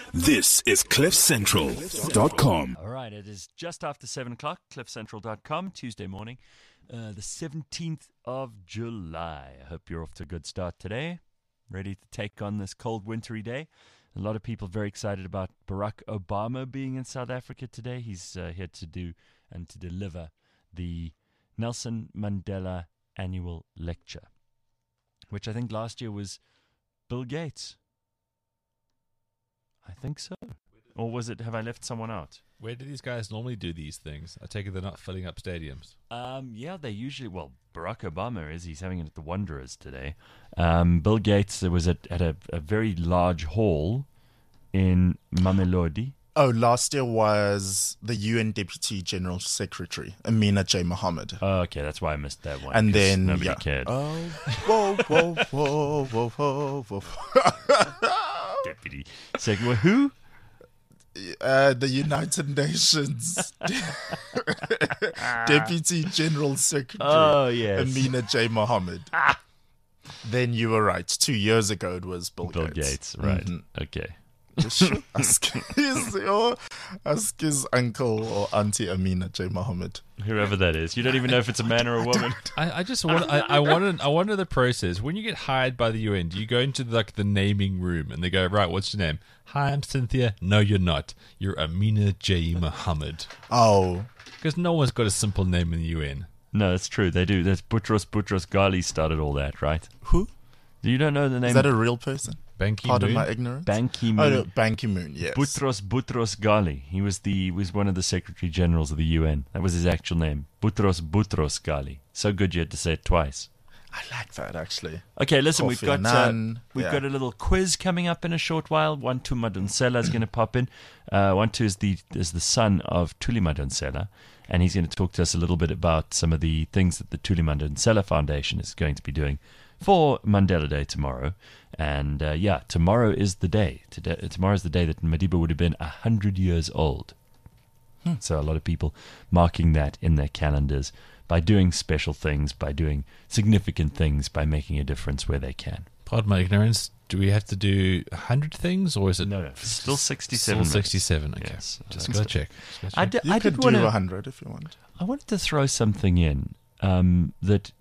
This is CliffCentral.com. All right, it is just after 7 o'clock, CliffCentral.com, Tuesday morning, the 17th of July. I hope you're off to a good start today, ready to take on this cold, wintry day. A lot of people very excited about Barack Obama being in South Africa today. He's here to do and to deliver the Nelson Mandela Annual Lecture, which I think last year was Bill Gates. I think so. Or was it, have I left someone out? Where do these guys normally do these things? I take it they're not filling up stadiums. Yeah, they usually, well, Barack Obama is. He's having it at the Wanderers today. Bill Gates was at a very large hall in Mamelodi. Oh, last year was the UN Deputy General Secretary, Amina J. Mohammed. Oh, okay, that's why I missed that one. And then, nobody cared. Oh, whoa, whoa, whoa, whoa, whoa, whoa. Deputy Secretary. Who? The United Nations Deputy General Secretary. Oh, yes. Amina J. Mohammed. Then you were right. 2 years ago it was Bill Gates, right. Mm-hmm. Okay. Ask his uncle or auntie Amina J. Mohammed. Whoever that is. You don't even know if it's a man or a woman. I just want I wonder the process. When you get hired by the UN, do you go into the naming room and they go, right, what's your name? Hi, I'm Cynthia. No, you're not. You're Amina J. Mohammed. Oh. Because no one's got a simple name in the UN. No, that's true. They do. That's Boutros Ghali started all that, right? Who? You don't know the name? Is that a real person? Ban Ki-moon? Pardon my ignorance. Ban Ki-moon. Oh, no, Ban Ki-moon, yes. Boutros Ghali. He was one of the Secretary Generals of the UN. That was his actual name. Boutros Ghali. So good you had to say it twice. I like that, actually. Okay, listen, Kofi we've Annan, got a little quiz coming up in a short while. Wantu Madonsela is going to pop in. Wantu is the son of Thuli Madonsela, and he's going to talk to us a little bit about some of the things that the Thuli Madonsela Foundation is going to be doing for Mandela Day tomorrow. And tomorrow is the day. Tomorrow is the day that Madiba would have been 100 years old. So a lot of people marking that in their calendars by doing special things, by doing significant things, by making a difference where they can. Pardon my ignorance. Do we have to do 100 things, or is it... No, still 67. Still 67, okay. Yes, just got to check. You could do 100 if you want. I wanted to throw something in that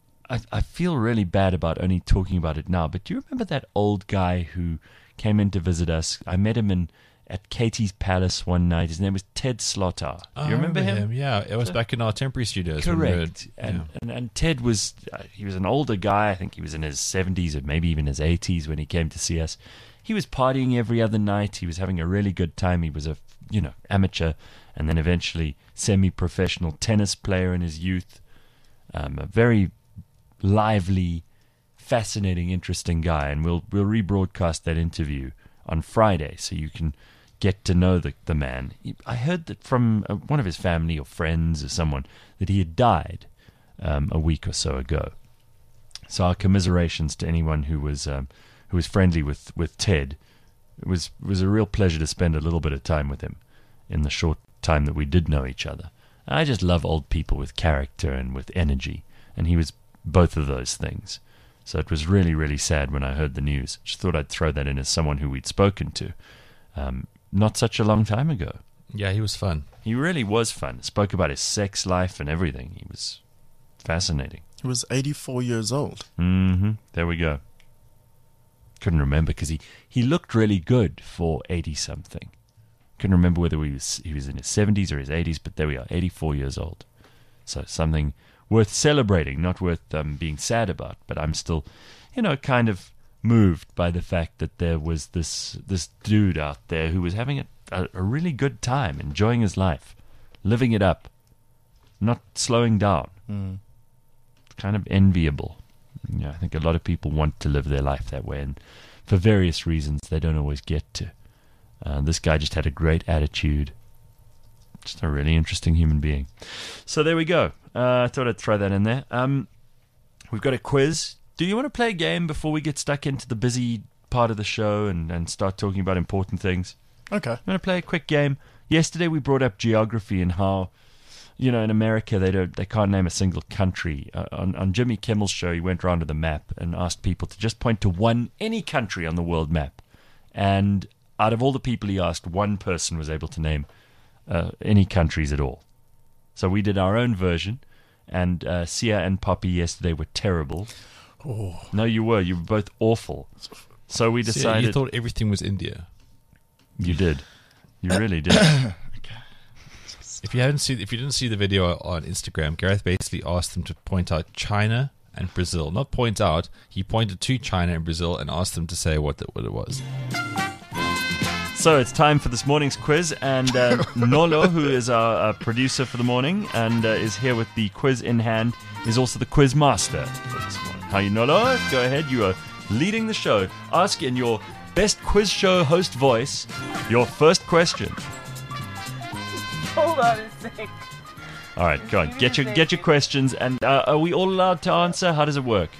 I feel really bad about only talking about it now, but do you remember that old guy who came in to visit us? I met him at Katie's Palace one night. His name was Ted Slaughter. Do you remember him? Yeah, it was back in our temporary studios. Correct. And Ted was he was an older guy. I think he was in his 70s or maybe even his 80s when he came to see us. He was partying every other night. He was having a really good time. He was a amateur and then eventually semi-professional tennis player in his youth. A very lively, fascinating, interesting guy, and we'll rebroadcast that interview on Friday so you can get to know the man. I heard that from one of his family or friends or someone that he had died a week or so ago. So our commiserations to anyone who was friendly with Ted. It was a real pleasure to spend a little bit of time with him in the short time that we did know each other. I just love old people with character and with energy, and he was both of those things. So it was really, really sad when I heard the news. Just thought I'd throw that in as someone who we'd spoken to not such a long time ago. Yeah, he was fun. He really was fun. Spoke about his sex life and everything. He was fascinating. He was 84 years old. Mm-hmm. There we go. Couldn't remember because he looked really good for 80-something. Couldn't remember whether he was in his 70s or his 80s, but there we are, 84 years old. So something worth celebrating, not worth being sad about. But I'm still, kind of moved by the fact that there was this dude out there who was having a really good time, enjoying his life, living it up, not slowing down. It's kind of enviable. I think a lot of people want to live their life that way, and for various reasons they don't always get to. This guy just had a great attitude. Just a really interesting human being. So there we go. I thought I'd throw that in there. We've got a quiz. Do you want to play a game before we get stuck into the busy part of the show and start talking about important things? Okay. I'm going to play a quick game. Yesterday we brought up geography and how, in America they can't name a single country. On Jimmy Kimmel's show, he went around to the map and asked people to just point to any country on the world map. And out of all the people he asked, one person was able to name any countries at all. So we did our own version, and Sia and Poppy yesterday were terrible. Oh. No, you were both awful. So we See, decided... you thought everything was India. You did. You really did. If you didn't see the video on Instagram, Gareth basically asked them to point out China and Brazil. Not point out, he pointed to China and Brazil and asked them to say what it was. So it's time for this morning's quiz, and Nolo, who is our producer for the morning and is here with the quiz in hand, is also the quiz master for this morning. How are you, Nolo? Go ahead. You are leading the show. Ask in your best quiz show host voice your first question. Hold on a sec. All right, go on. Get your questions, and are we all allowed to answer? How does it work?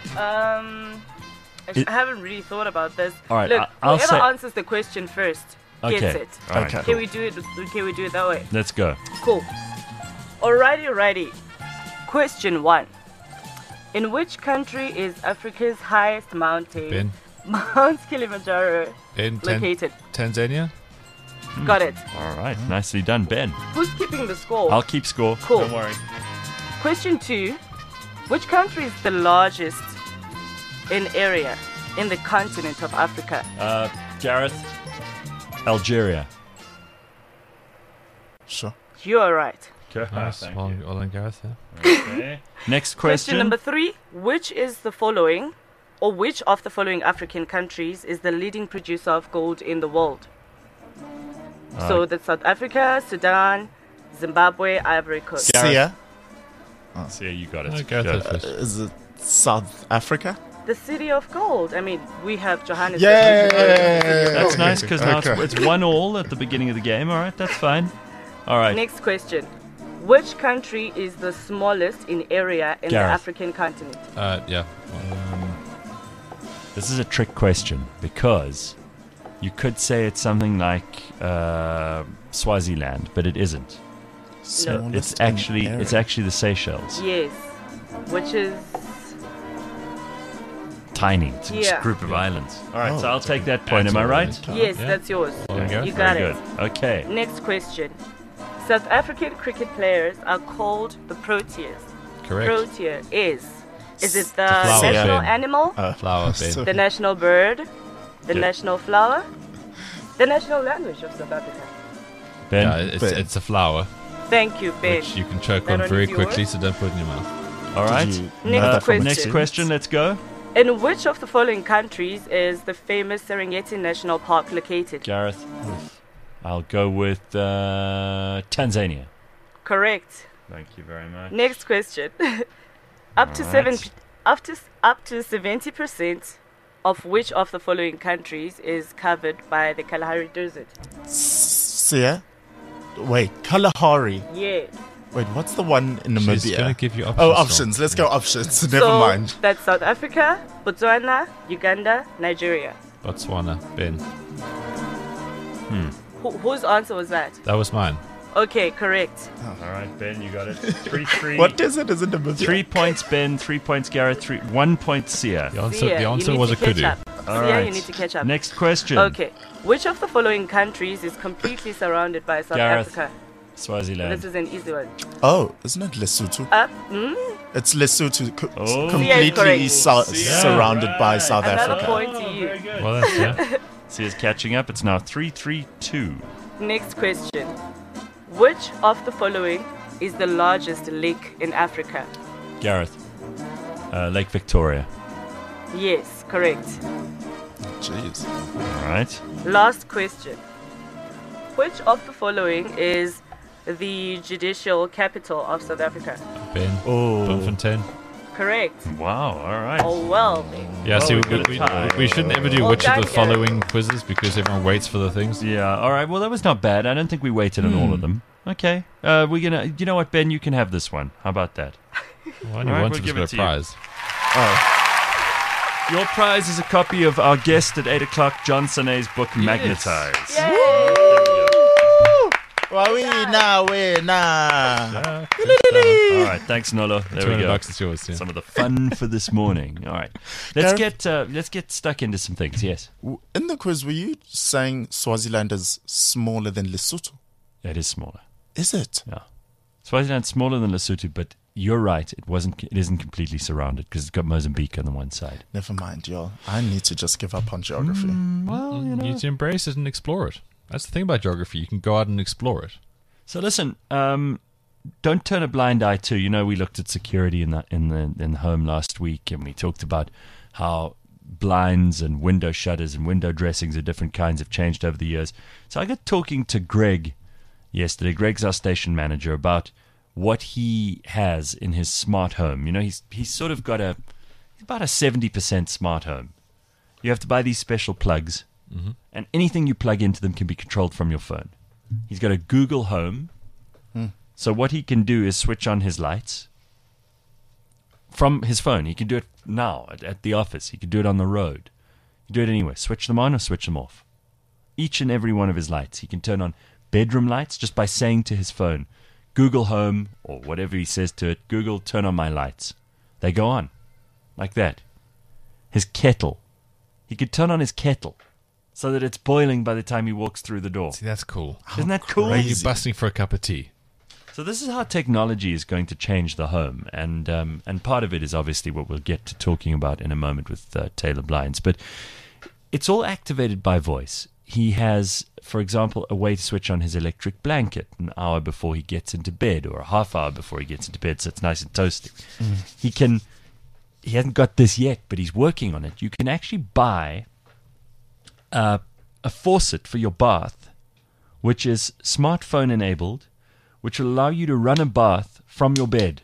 I haven't really thought about this. All right, Look, I'll whoever say- answers the question first gets Okay. it. All right, Okay. Can we do it? Can we do it that way? let's go. Cool. Alrighty. Question 1. In which country is Africa's highest mountain, Ben, Mount Kilimanjaro, located? Tanzania? Got it. All right, nicely done, Ben. Who's keeping the score? I'll keep score. Cool. Don't worry. Question 2. Which country is the largest in area in the continent of Africa? Gareth, Algeria. Sure. You are right. Okay. Nice. Thank Well, you. well done, Gareth. Yeah. Okay. Next Question question. number 3. Which is the following, or which of the following African countries is the leading producer of gold in the world? So that's South Africa, Sudan, Zimbabwe, Ivory Coast. Sia, See, you got it. No, Gareth Go. had first. is it South Africa? The city of gold. I mean, we have Johannesburg. Yay! That's nice because now Okay. it's 1-1 at the beginning of the game. All right, that's fine. All right. Next question. Which country is the smallest in area in Gareth. the African continent? Yeah. This is a trick question because you could say it's something like Swaziland, but it isn't. Smallest It's in actually area. the Seychelles. Yes. Which is... Tiny. It's a Yeah. group of islands. All right, Oh, so I'll take that point. Am I right? Yes, Yeah. that's yours. Well done, Gareth. You got Very it. good. Okay. Next question. South African cricket players are called the Proteas. Correct. Protea is it the flower national bin. animal, Flower, Ben. the national bird, the Yeah. national flower, the national language of South Africa? Ben. Yeah, it's a flower, Thank you, Ben. which you can choke That on one very is yours. quickly, so don't put it in your mouth. All right. Did you Next know that from question. Next experience? question. Let's go. In which of the following countries is the famous Serengeti National Park located? Gareth. I'll go with Tanzania. Correct. Thank you very much. Next question. up to Alright. up to 70% of which of the following countries is covered by the Kalahari Desert? Sia? Wait, Kalahari. Yeah. Wait, what's the one in She's Namibia? going to give you options. Oh, now. options. Let's go options. Never So mind. that's South Africa, Botswana, Uganda, Nigeria. Botswana, Ben. Whose answer was that? That was mine. Okay, correct. All right, Ben, you got it. 3-3. What desert is in Namibia? 3 points, Ben. 3 points, Gareth. 1 point, Sia. The answer, Sia, the you answer need was to a catch kudu. up. All Sia, right. you need to catch up. Next question. Okay. Which of the following countries is completely surrounded by South Gareth. Africa? Swaziland. This is an easy one. Oh, isn't it Lesotho? It's Lesotho, Oh. completely correct. surrounded by South Another Africa. point to you. Well, that's, yeah. Sia's catching up. It's now 3-3-2. Next question. Which of the following is the largest lake in Africa? Gareth. Lake Victoria. Yes, correct. Jeez. All right. Last question. Which of the following is the judicial capital of South Africa? Ben. Oh. Bloemfontein. Correct. Wow. All right. Oh, well. Yeah, Well, see, we got a tie. we shouldn't ever do Well which of done, the Gareth. following quizzes because everyone waits for the things. Yeah. All right. Well, that was not bad. I don't think we waited on all of them. Okay. We're gonna. You know what, Ben? You can have this one. How about that? Well, only All right, one we'll of us give got it a to you. prize. Your prize is a copy of our guest at 8 o'clock, John Sonet's book, Magnetized. Winner. All right, thanks, Nolo. There we go. $200 is yours. Yeah. Some of the fun for this morning. All right, let's get stuck into some things. Yes, In the quiz, were you saying Swaziland is smaller than Lesotho? it is smaller. Is it? Yeah, Swaziland's smaller than Lesotho, but you're right. It isn't completely surrounded because it's got Mozambique on the one side. Never mind, y'all. I need to just give up on geography. Well, You need to embrace it and explore it. That's the thing about geography. You can go out and explore it. So listen, don't turn a blind eye to. You know, we looked at security in the home last week, and we talked about how blinds and window shutters and window dressings of different kinds have changed over the years. So I got talking to Greg yesterday. Greg's our station manager, about what he has in his smart home. You know, he's sort of got about a 70% smart home. You have to buy these special plugs, and anything you plug into them can be controlled from your phone. He's got a Google Home. So what he can do is switch on his lights from his phone. He can do it now at the office. He can do it on the road. He can do it anywhere. Switch them on or switch them off. Each and every one of his lights. He can turn on bedroom lights just by saying to his phone, Google Home, or whatever he says to it, Google, turn on my lights. They go on. Like that. His kettle. He could turn on his kettle so that it's boiling by the time he walks through the door. See, that's cool. Isn't that cool? Are you busting for a cup of tea? So this is how technology is going to change the home, and part of it is obviously what we'll get to talking about in a moment with Taylor Blinds. But it's all activated by voice. He has, for example, a way to switch on his electric blanket an hour before he gets into bed, or a half hour before he gets into bed, so it's nice and toasty. He hasn't got this yet, but he's working on it. You can actually buy a faucet for your bath, which is smartphone enabled, which will allow you to run a bath from your bed.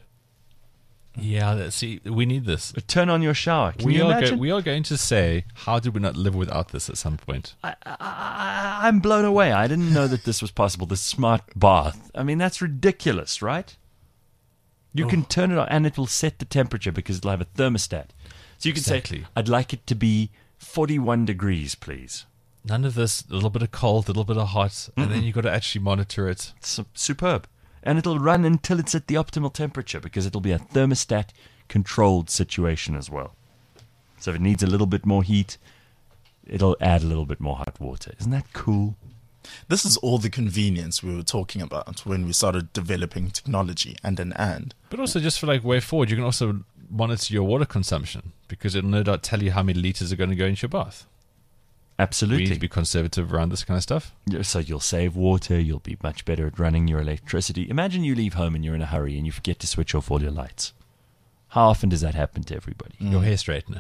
Yeah, see, we need this. Turn on your shower. Can you imagine? We are going to say, how did we not live without this at some point? I'm blown away. I didn't know that this was possible, this smart bath. I mean, that's ridiculous, right? You can turn it on, and it will set the temperature because it'll have a thermostat. So you can say, I'd like it to be 41 degrees, please. None of this, a little bit of cold, a little bit of hot, and then you've got to actually monitor it. It's superb. And it'll run until it's at the optimal temperature because it'll be a thermostat-controlled situation as well. So if it needs a little bit more heat, it'll add a little bit more hot water. Isn't that cool? This is all the convenience we were talking about when we started developing technology and. But also just for like way forward, you can also monitor your water consumption because it'll no doubt tell you how many liters are going to go into your bath. Absolutely. We need to be conservative around this kind of stuff. So you'll save water, you'll be much better at running your electricity. Imagine you leave home and you're in a hurry and you forget to switch off all your lights. How often does that happen to everybody? Your hair straightener.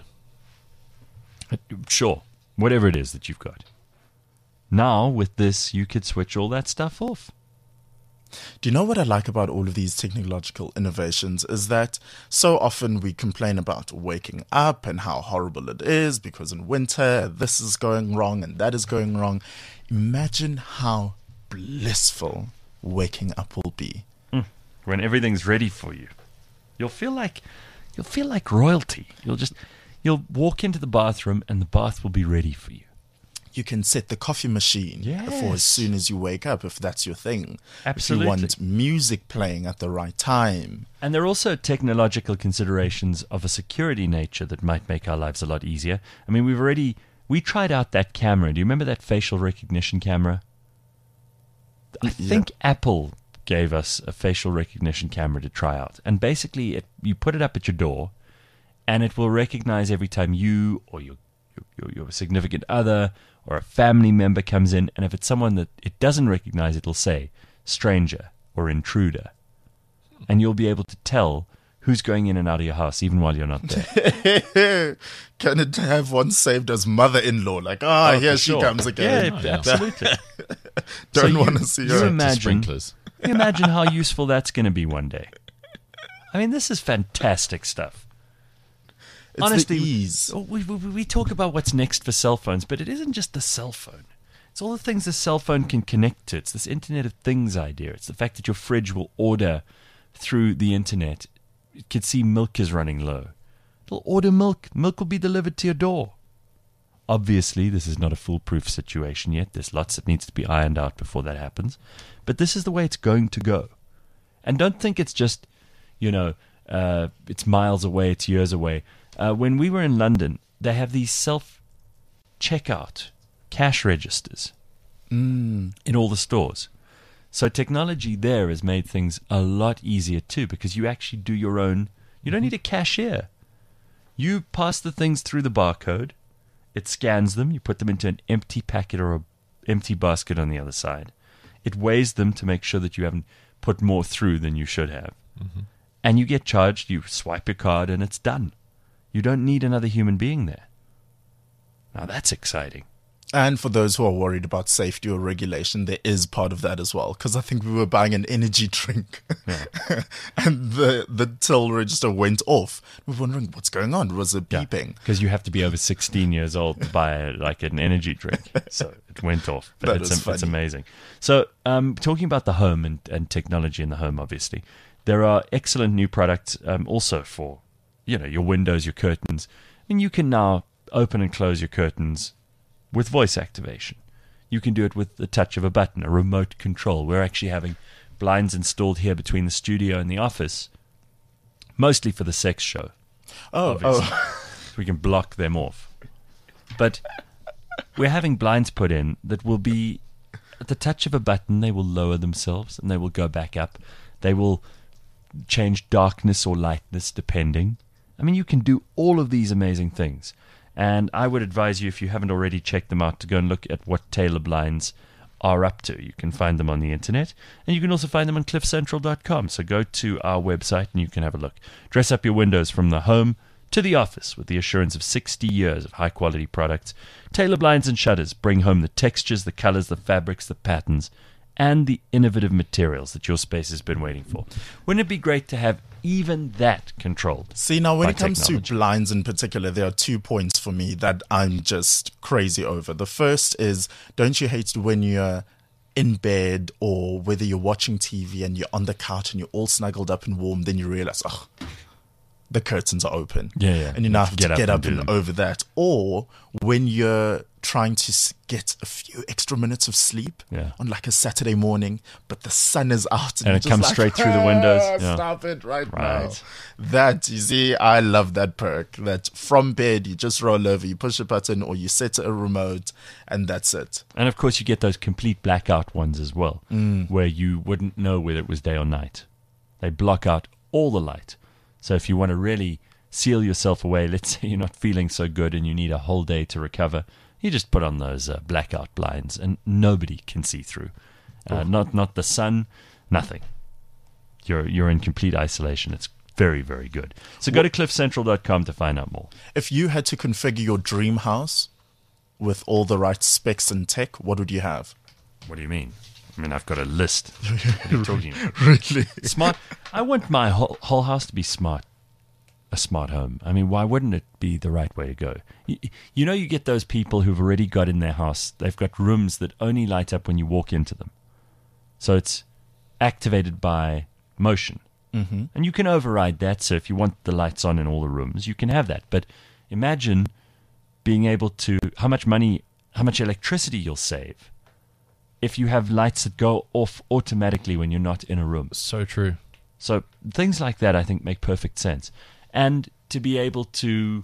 Sure, whatever it is that you've got. Now, with this, you could switch all that stuff off. Do you know what I like about all of these technological innovations is that so often we complain about waking up and how horrible it is because in winter this is going wrong and that is going wrong. Imagine how blissful waking up will be. When everything's ready for you. You'll feel like royalty. You'll walk into the bathroom and the bath will be ready for you. You can set the coffee machine for as soon as you wake up if that's your thing. Absolutely. If you want music playing at the right time. And there are also technological considerations of a security nature that might make our lives a lot easier. I mean, we tried out that camera. Do you remember that facial recognition camera? I think Apple gave us a facial recognition camera to try out. And basically, you put it up at your door, and it will recognize every time you or your significant other or a family member comes in, and if it's someone that it doesn't recognize, it'll say stranger or intruder. And you'll be able to tell who's going in and out of your house even while you're not there. Can it have one saved as mother-in-law? Like, here she comes again. Yeah, absolutely. Don't want to see her. You imagine how useful that's going to be one day. I mean, this is fantastic stuff. It's honestly, the ease. We talk about what's next for cell phones, but it isn't just the cell phone. It's all the things the cell phone can connect to. It's this Internet of Things idea. It's the fact that your fridge will order through the Internet. It can see milk is running low. It'll order milk. Milk will be delivered to your door. Obviously, this is not a foolproof situation yet. There's lots that needs to be ironed out before that happens. But this is the way it's going to go. And don't think it's just, it's miles away, it's years away. When we were in London, they have these self-checkout cash registers in all the stores. So technology there has made things a lot easier too, because you actually do your own. You don't need a cashier. You pass the things through the barcode. It scans them. You put them into an empty packet or an empty basket on the other side. It weighs them to make sure that you haven't put more through than you should have. Mm-hmm. And you get charged. You swipe your card and it's done. You don't need another human being there. Now that's exciting. And for those who are worried about safety or regulation, there is part of that as well. Because I think we were buying an energy drink and the till register went off. We were wondering what's going on. Was it beeping? Because you have to be over 16 years old to buy an energy drink. So it went off. But it's amazing. So talking about the home and technology in the home, obviously, there are excellent new products also for your windows, your curtains. And you can now open and close your curtains with voice activation. You can do it with the touch of a button, a remote control. We're actually having blinds installed here between the studio and the office, mostly for the sex show. So we can block them off. But we're having blinds put in that will be, at the touch of a button, they will lower themselves and they will go back up. They will change darkness or lightness depending. I mean, you can do all of these amazing things. And I would advise you, if you haven't already checked them out, to go and look at what Taylor Blinds are up to. You can find them on the internet, and you can also find them on cliffcentral.com. So go to our website and you can have a look. Dress up your windows from the home to the office with the assurance of 60 years of high-quality products. Taylor Blinds and Shutters bring home the textures, the colors, the fabrics, the patterns, and the innovative materials that your space has been waiting for. Wouldn't it be great to have even that controlled? See, now when it comes to blinds in particular, there are 2 points for me that I'm just crazy over. The first is, don't you hate when you're in bed or whether you're watching TV and you're on the couch and you're all snuggled up and warm, then you realize, the curtains are open. Yeah. And you now have to get up and over that. Or when you're trying to get a few extra minutes of sleep on like a Saturday morning, but the sun is out. And it comes straight through the windows. Stop it right now. That, you see, I love that perk. That from bed, you just roll over, you push a button or you set a remote and that's it. And of course, you get those complete blackout ones as well, where you wouldn't know whether it was day or night. They block out all the light. So if you want to really seal yourself away, let's say you're not feeling so good and you need a whole day to recover, you just put on those blackout blinds and nobody can see through. Not the sun, nothing. You're in complete isolation. It's very, very good. So go to cliffcentral.com to find out more. If you had to configure your dream house with all the right specs and tech, what would you have? What do you mean? I mean, I've got a list. What are you talking about? Really? Smart. I want my whole house to be smart. A smart home. I mean, why wouldn't it be the right way to go? You get those people who've already got in their house, they've got rooms that only light up when you walk into them. So it's activated by motion. Mm-hmm. And you can override that. So if you want the lights on in all the rooms, you can have that. But imagine being able to, how much electricity you'll save if you have lights that go off automatically when you're not in a room. So true. So things like that, I think, make perfect sense. And to be able to,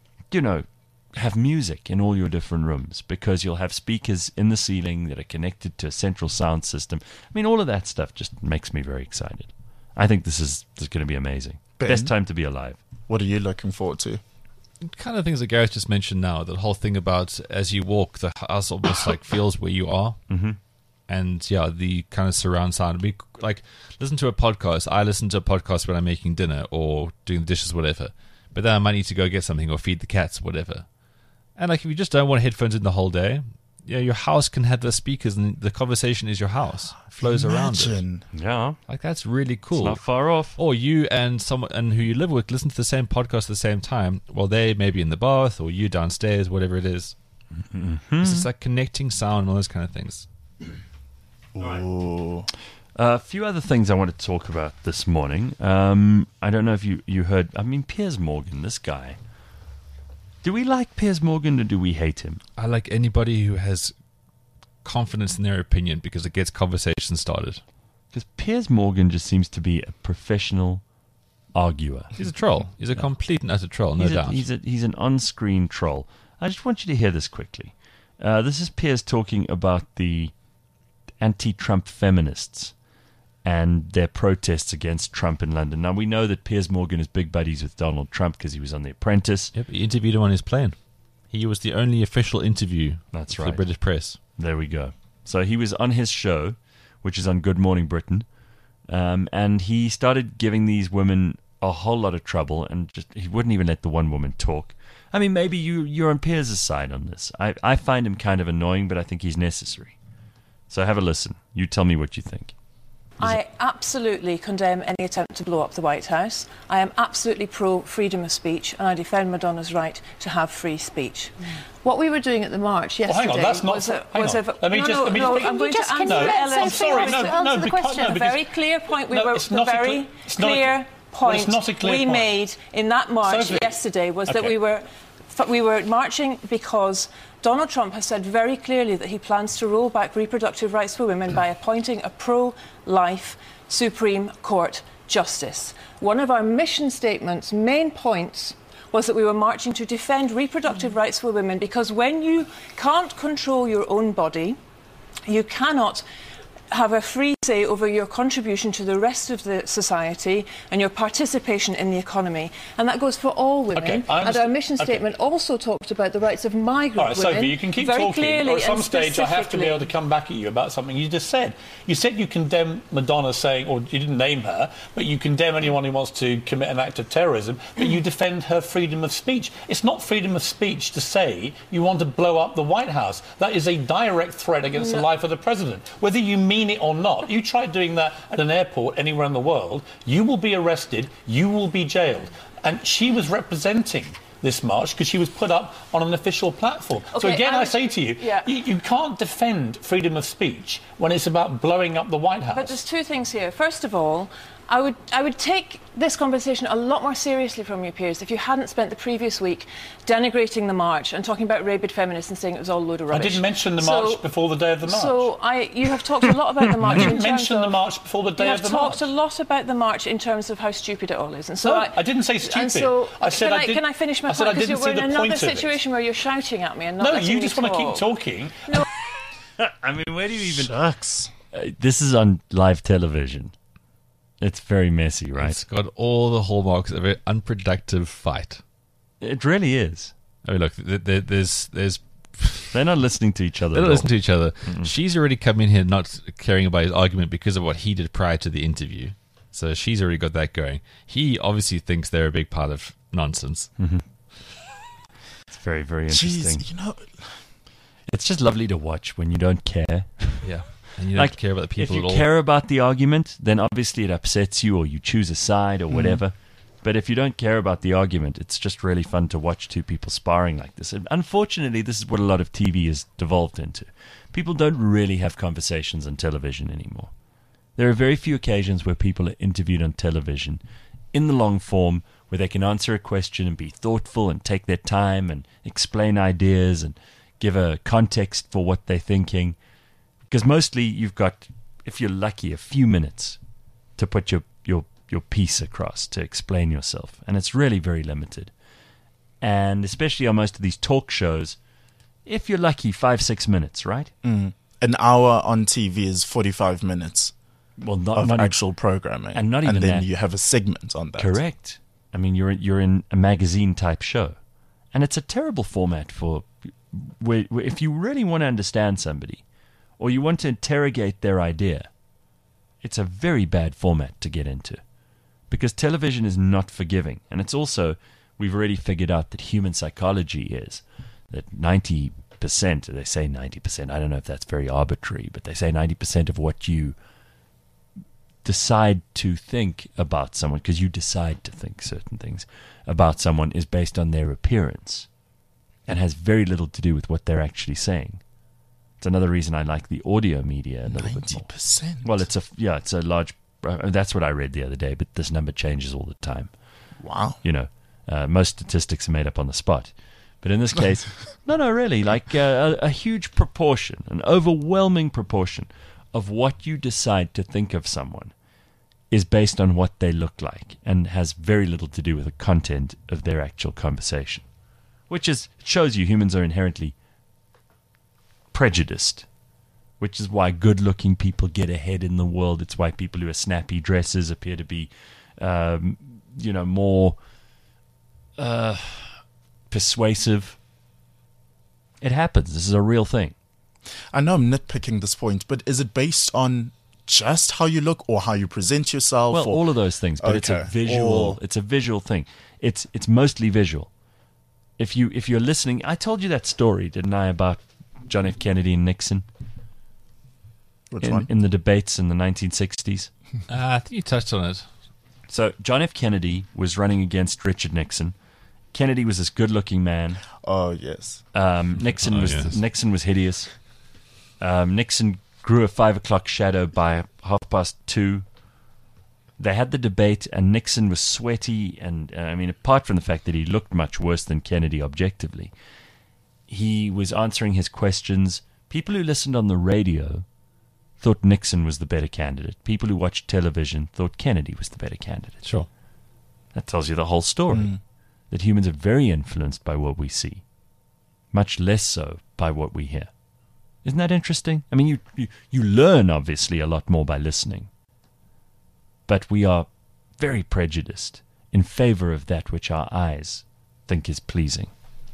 have music in all your different rooms, because you'll have speakers in the ceiling that are connected to a central sound system. I mean, all of that stuff just makes me very excited. I think this is going to be amazing. Ben, best time to be alive. What are you looking forward to? Kind of things that Gareth just mentioned now. The whole thing about as you walk, the house almost like feels where you are. Mm-hmm. And the kind of surround sound. Be like, listen to a podcast. I listen to a podcast when I'm making dinner or doing the dishes, whatever. But then I might need to go get something or feed the cats, whatever. And like, if you just don't want headphones in the whole day, your house can have the speakers and the conversation is your house. It flows around it. Yeah. Like, that's really cool. It's not far off. Or you and someone and who you live with listen to the same podcast at the same time while they may be in the bath or you downstairs, whatever it is. Mm-hmm. It's just like connecting sound and all those kind of things. Ooh. A few other things I want to talk about this morning. I don't know if you heard. I mean, Piers Morgan, this guy. Do we like Piers Morgan or do we hate him? I like anybody who has confidence in their opinion because it gets conversation started. Because Piers Morgan just seems to be a professional arguer. He's a troll. He's a complete and utter troll, no doubt. He's an on-screen troll. I just want you to hear this quickly. This is Piers talking about the anti-Trump feminists and their protests against Trump in London. Now, we know that Piers Morgan is big buddies with Donald Trump because he was on The Apprentice. Yep, he interviewed him on his plane. He was the only official interview That's for right. the British press. There we go. So he was on his show, which is on Good Morning Britain, and he started giving these women a whole lot of trouble, and just he wouldn't even let the one woman talk. I mean, maybe you're on Piers' side on this. I find him kind of annoying, but I think he's necessary. So have a listen. You tell me what you think. I absolutely condemn any attempt to blow up the White House. I am absolutely pro-freedom of speech, and I defend Madonna's right to have free speech. What we were doing at the march yesterday hang on, that's not... Let me just... I'm going to answer I'm sorry, a very clear point. We made in that march yesterday was that we were marching because Donald Trump has said very clearly that he plans to roll back reproductive rights for women by appointing a pro-life Supreme Court justice. One of our mission statement's main points was that we were marching to defend reproductive rights for women, because when you can't control your own body, you cannot have a free say over your contribution to the rest of the society and your participation in the economy. And that goes for all women. Okay, and our mission statement also talked about the rights of migrant women. All right, Sophie, you can keep talking, or at some stage I have to be able to come back at you about something you just said. You said you condemn Madonna saying, or you didn't name her, but you condemn anyone who wants to commit an act of terrorism, but you defend her freedom of speech. It's not freedom of speech to say you want to blow up the White House. That is a direct threat against the life of the president. Whether you mean it or not, you try doing that at an airport anywhere in the world, you will be arrested, you will be jailed. And she was representing this march because she was put up on an official platform. Okay, so again, I say to you, you can't defend freedom of speech when it's about blowing up the White House. But there's two things here. First of all, I would take this conversation a lot more seriously from you, Piers, if you hadn't spent the previous week denigrating the march and talking about rabid feminists and saying it was all a load of rubbish. I didn't mention the march before the day of the march. So you have talked a lot about the march. I didn't mention the march before the day of the march. You have talked a lot about the march in terms of how stupid it all is. And so I didn't say stupid. And so, I said can I finish my point? Because we're in another situation where you're shouting at me and not letting me you just want to keep talking. No. I mean, where do you even... Shucks. This is on live television. It's very messy, right? It's got all the hallmarks of an unproductive fight. It really is. I mean, look, there's They're not listening to each other. They don't listen to each other. Mm-mm. She's already come in here not caring about his argument because of what he did prior to the interview. So she's already got that going. He obviously thinks they're a big part of nonsense. Mm-hmm. It's very, very interesting. Jeez, it's just lovely to watch when you don't care. Yeah. And you don't care about the people at all. If you care about the argument, then obviously it upsets you or you choose a side or whatever. But if you don't care about the argument, it's just really fun to watch two people sparring like this. And unfortunately, this is what a lot of TV has devolved into. People don't really have conversations on television anymore. There are very few occasions where people are interviewed on television in the long form where they can answer a question and be thoughtful and take their time and explain ideas and give a context for what they're thinking. Because mostly you've got, if you're lucky, a few minutes to put your piece across, to explain yourself. And it's really very limited. And especially on most of these talk shows, if you're lucky, 5-6 minutes, right? An hour on TV is 45 minutes of actual programming. And not even then that. you have a segment on that. Correct. I mean, you're in a magazine-type show. And it's a terrible format for where if you really want to understand somebody or you want to interrogate their idea, it's a very bad format to get into. Because television is not forgiving. And it's also, we've already figured out that human psychology is that 90%, they say 90%, I don't know if that's very arbitrary, but they say 90% of what you decide to think about someone, because you decide to think certain things about someone, is based on their appearance and has very little to do with what they're actually saying. It's another reason I like the audio media a little bit more. 90%? Well, it's a large... that's what I read the other day, but this number changes all the time. Wow. You know, most statistics are made up on the spot. But in this case, no, really, like a huge proportion, an overwhelming proportion of what you decide to think of someone is based on what they look like and has very little to do with the content of their actual conversation, which shows you humans are inherently prejudiced, which is why good-looking people get ahead in the world. It's why people who wear snappy dresses appear to be, more persuasive. It happens. This is a real thing. I know I'm nitpicking this point, but is it based on just how you look or how you present yourself? Well, all of those things, but it's a visual. It's a visual thing. It's mostly visual. If you're listening, I told you that story, didn't I, about John F. Kennedy and Nixon? Which one? In the debates in the 1960s. I think you touched on it. So John F. Kennedy was running against Richard Nixon. Kennedy was this good-looking man. Oh yes. Nixon was hideous. Nixon grew a 5 o'clock shadow by 2:30. They had the debate, and Nixon was sweaty, and apart from the fact that he looked much worse than Kennedy objectively, he was answering his questions. People who listened on the radio thought Nixon was the better candidate. People who watched television thought Kennedy was the better candidate. Sure. That tells you the whole story. That humans are very influenced by what we see, much less so by what we hear. Isn't that interesting? I mean, you learn, obviously, a lot more by listening. But we are very prejudiced in favor of that which our eyes think is pleasing.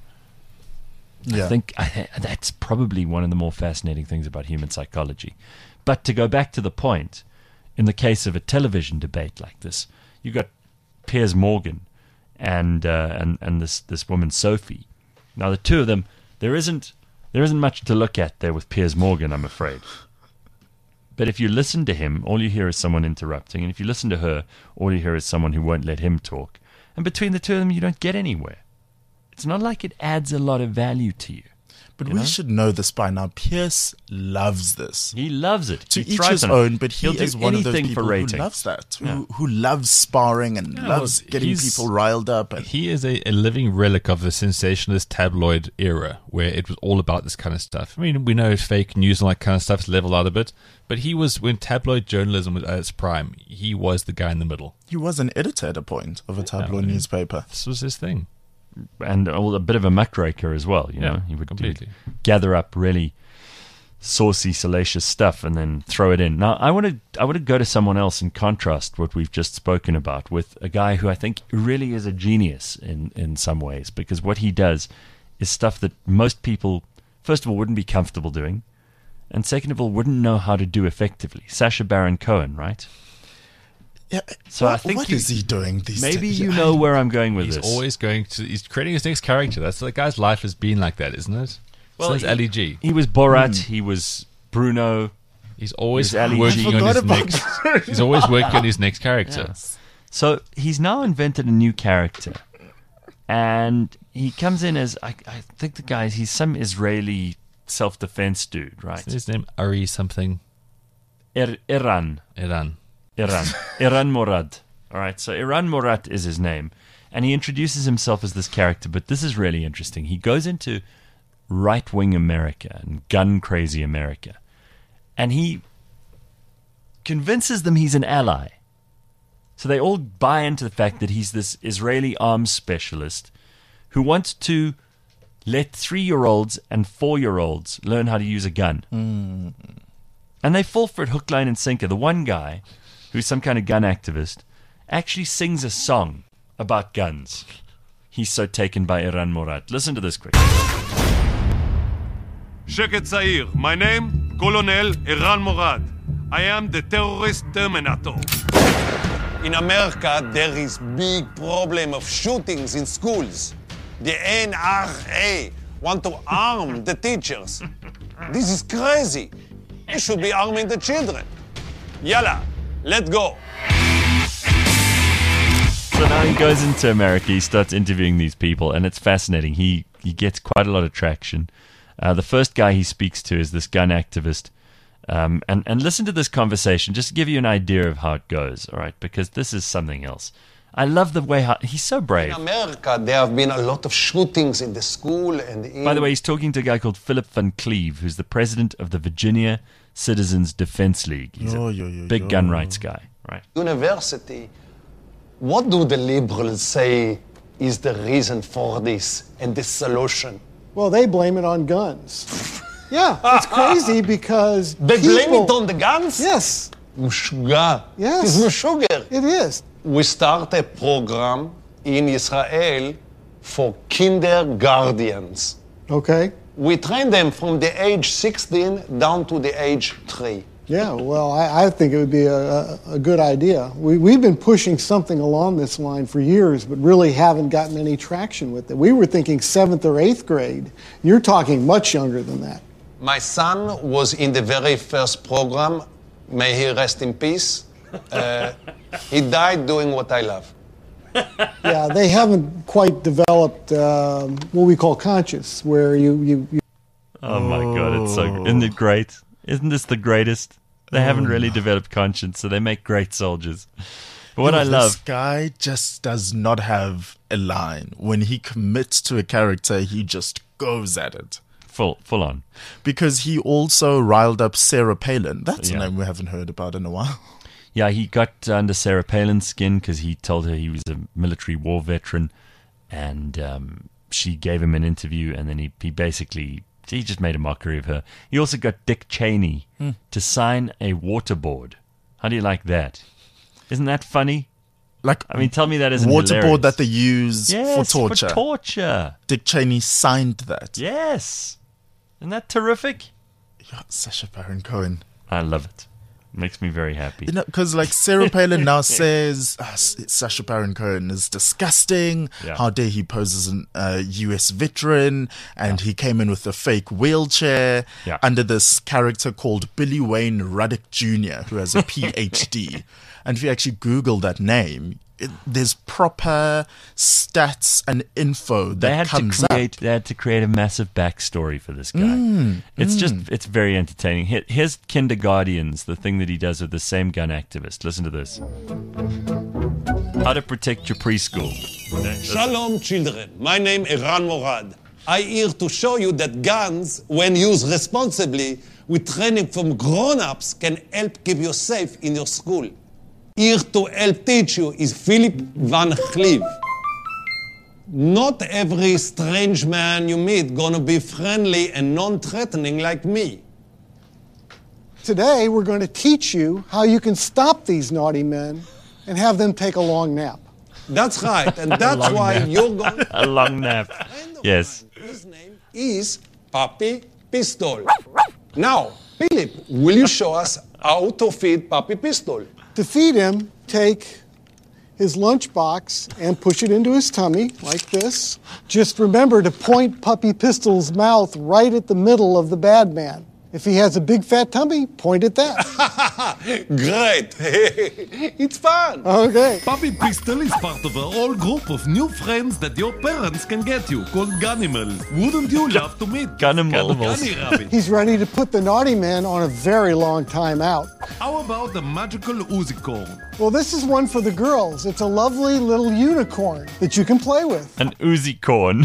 Yeah. I think that's probably one of the more fascinating things about human psychology. But to go back to the point, in the case of a television debate like this, you got Piers Morgan and this woman Sophie. Now the two of them, there isn't much to look at there with Piers Morgan, I'm afraid. But if you listen to him, all you hear is someone interrupting, and if you listen to her, all you hear is someone who won't let him talk. And between the two of them, you don't get anywhere. It's not like it adds a lot of value to you. But we should know this by now. Piers loves this. He loves it. To each his own, but he is one of those people who loves that, who loves sparring and loves getting people riled up. And he is a living relic of the sensationalist tabloid era, where it was all about this kind of stuff. I mean, we know fake news and that kind of stuff has leveled out a bit, but he was, when tabloid journalism was at its prime, he was the guy in the middle. He was an editor at a point of a tabloid newspaper. This was his thing. And a bit of a muckraker as well, you know. He would gather up really saucy, salacious stuff and then throw it in. Now, I want to go to someone else and contrast what we've just spoken about with a guy who I think really is a genius in some ways, because what he does is stuff that most people, first of all, wouldn't be comfortable doing, and second of all, wouldn't know how to do effectively. Sacha Baron Cohen, right? Yeah. So I think what is he doing these days? Maybe you know where I'm going with this. He's creating his next character. That's the guy's life has been like that, isn't it? Well, so Ali G. He was Borat. He was Bruno. He's always working on his next. He's always working on his next character. Yes. So he's now invented a new character, and he comes in as I think the guy. He's some Israeli self-defense dude, right? Is his name Ari something? Iran Morad. All right, so Iran Morad is his name, and he introduces himself as this character, but this is really interesting. He goes into right-wing America and gun-crazy America, and he convinces them he's an ally. So they all buy into the fact that he's this Israeli arms specialist who wants to let 3-year-olds and 4-year-olds learn how to use a gun. And they fall for it hook, line, and sinker. The one guy, who's some kind of gun activist, actually sings a song about guns. He's so taken by Iran Morad. Listen to this quick. Sheket Zair. My name, Colonel Iran Morad. I am the terrorist terminator. In America, there is big problem of shootings in schools. The NRA want to arm the teachers. This is crazy. You should be arming the children. Yalla, let's go. So now he goes into America, he starts interviewing these people, and it's fascinating. He gets quite a lot of traction. The first guy he speaks to is this gun activist. And listen to this conversation, just to give you an idea of how it goes, all right? Because this is something else. I love the way he's so brave. In America, there have been a lot of shootings in the school and By the way, he's talking to a guy called Philip Van Cleve, who's the president of the Virginia Citizens Defense League. He's a big gun rights guy, right? University. What do the liberals say is the reason for this and the solution? Well, they blame it on guns. Yeah, it's crazy because They blame it on the guns? Yes. Sugar. Yes. It's sugar. It is. We start a program in Israel for kindergartens. Okay. We train them from the age 16 down to the age 3. Yeah, well, I think it would be a good idea. We've been pushing something along this line for years, but really haven't gotten any traction with it. We were thinking 7th or 8th grade. You're talking much younger than that. My son was in the very first program. May he rest in peace. He died doing what I love. Yeah, they haven't quite developed what we call conscious, where you Oh my God, it's so. Isn't it great? Isn't this the greatest? They haven't really developed conscience, so they make great soldiers. But what I love, this guy just does not have a line. When he commits to a character, he just goes at it. full on. Because he also riled up Sarah Palin. That's a name we haven't heard about in a while. Yeah, he got under Sarah Palin's skin because he told her he was a military war veteran, and she gave him an interview, and then he just made a mockery of her. He also got Dick Cheney to sign a waterboard. How do you like that? Isn't that funny? Tell me that isn't waterboard hilarious. that they use for torture. For torture. Dick Cheney signed that. Yes. Isn't that terrific? Yeah, Sacha Baron Cohen. I love it. Makes me very happy. Because Sarah Palin now says Sacha Baron Cohen is disgusting. Yeah. How dare he pose as a US veteran, and he came in with a fake wheelchair under this character called Billy Wayne Ruddock Jr., who has a PhD. And if you actually Google that name, there's proper stats and info that comes up. They had to create a massive backstory for this guy. It's very entertaining. Here's Kindergardians, the thing that he does with the same gun activist. Listen to this. How to protect your preschool. Shalom, children. My name is Eran Morad. I'm here to show you that guns, when used responsibly, with training from grown-ups, can help keep you safe in your school. Here to help teach you is Philip Van Cleve. Not every strange man you meet gonna be friendly and non-threatening like me. Today, we're going to teach you how you can stop these naughty men and have them take a long nap. That's right, and that's why you're going to... A long nap. Yes. His name is Papi Pistol. Now, Philip, will you show us how to feed Papi Pistol? To feed him, take his lunchbox and push it into his tummy, like this. Just remember to point Puppy Pistol's mouth right at the middle of the bad man. If he has a big fat tummy, point at that. Great. It's fun. Okay. Puppy Pistol is part of a whole group of new friends that your parents can get you, called Gunimals. Wouldn't you love to meet Gunimals? Gunny Rabbit. He's ready to put the naughty man on a very long time out. How about the magical Uzicorn? Well, this is one for the girls. It's a lovely little unicorn that you can play with. An Uzi corn.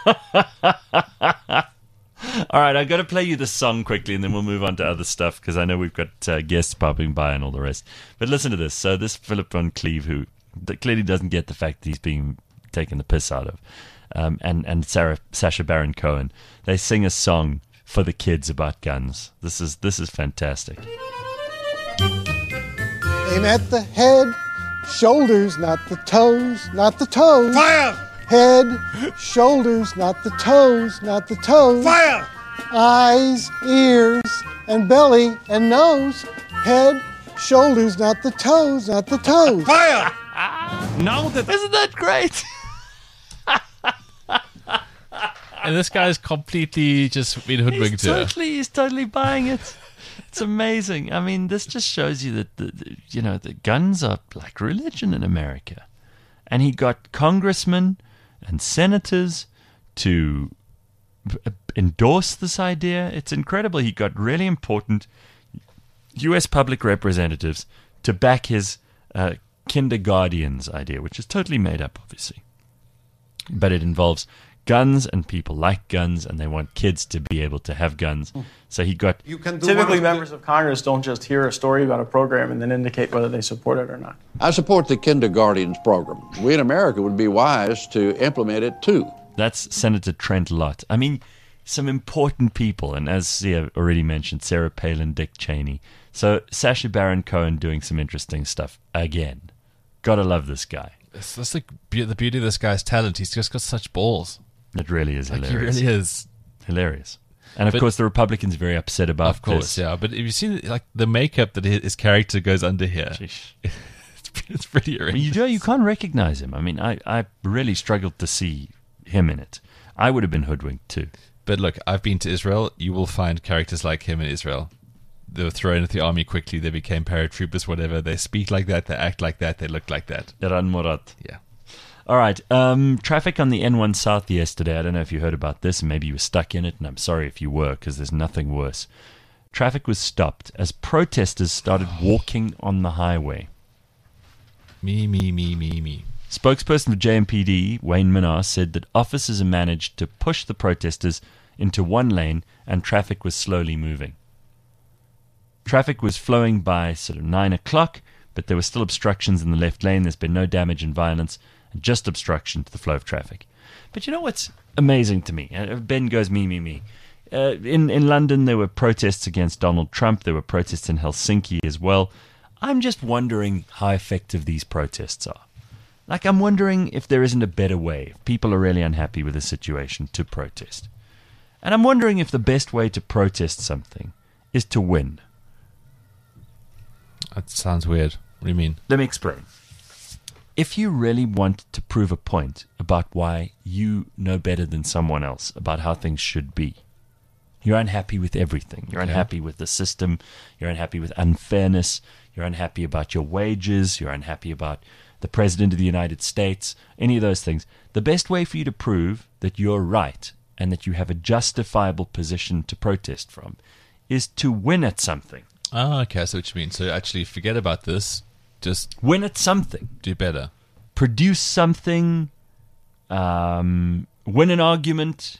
All right, I've got to play you the song quickly, and then we'll move on to other stuff, because I know we've got guests popping by and all the rest. But listen to this. So this Philip Van Cleve, who clearly doesn't get the fact that he's being taken the piss out of, and Sacha Baron Cohen, they sing a song for the kids about guns. This is fantastic. Aim at the head, shoulders, not the toes, not the toes. Fire! Head, shoulders, not the toes, not the toes. Fire! Eyes, ears, and belly and nose. Head, shoulders, not the toes, not the toes. Fire! Isn't that great? And this guy's completely just been hoodwinked here. He's totally buying it. It's amazing. I mean, this just shows you that the guns are like religion in America. And he got congressmen and senators to endorse this idea. It's incredible. He got really important U.S. public representatives to back his Kinderguardian's idea, which is totally made up, obviously. But it involves guns, and people like guns, and they want kids to be able to have guns. So he got... Typically, members of Congress don't just hear a story about a program and then indicate whether they support it or not. I support the Kinderguardians program. We in America would be wise to implement it, too. That's Senator Trent Lott. I mean, some important people, and as Sia already mentioned, Sarah Palin, Dick Cheney. So Sacha Baron Cohen doing some interesting stuff again. Gotta love this guy. That's the beauty of this guy's talent. He's just got such balls. It really is hilarious. He really is. Hilarians. And of course, the Republicans are very upset about this. Of course, yeah. But if you see the makeup that his character goes under here, it's pretty horrendous. You can't recognize him. I mean, I really struggled to see him in it. I would have been hoodwinked too. But look, I've been to Israel. You will find characters like him in Israel. They were thrown into the army quickly. They became paratroopers, whatever. They speak like that. They act like that. They look like that. Eran Morat. Yeah. All right. Traffic on the N1 South yesterday. I don't know if you heard about this. Maybe you were stuck in it, and I'm sorry if you were, because there's nothing worse. Traffic was stopped as protesters started walking on the highway. Me. Spokesperson for JMPD, Wayne Minnar, said that officers managed to push the protesters into one lane and traffic was slowly moving. Traffic was flowing by sort of 9 o'clock, but there were still obstructions in the left lane. There's been no damage and violence, and just obstruction to the flow of traffic. But you know what's amazing to me? Ben goes, me. In London, there were protests against Donald Trump. There were protests in Helsinki as well. I'm just wondering how effective these protests are. Like, I'm wondering if there isn't a better way, if people are really unhappy with the situation, to protest. And I'm wondering if the best way to protest something is to win. That sounds weird. What do you mean? Let me explain. If you really want to prove a point about why you know better than someone else about how things should be, you're unhappy with everything. You're unhappy with the system. You're unhappy with unfairness. You're unhappy about your wages. You're unhappy about the President of the United States, any of those things. The best way for you to prove that you're right and that you have a justifiable position to protest from is to win at something. Oh, okay, I see what you mean. So actually forget about this. Just win at something. Do better. Produce something. Win an argument.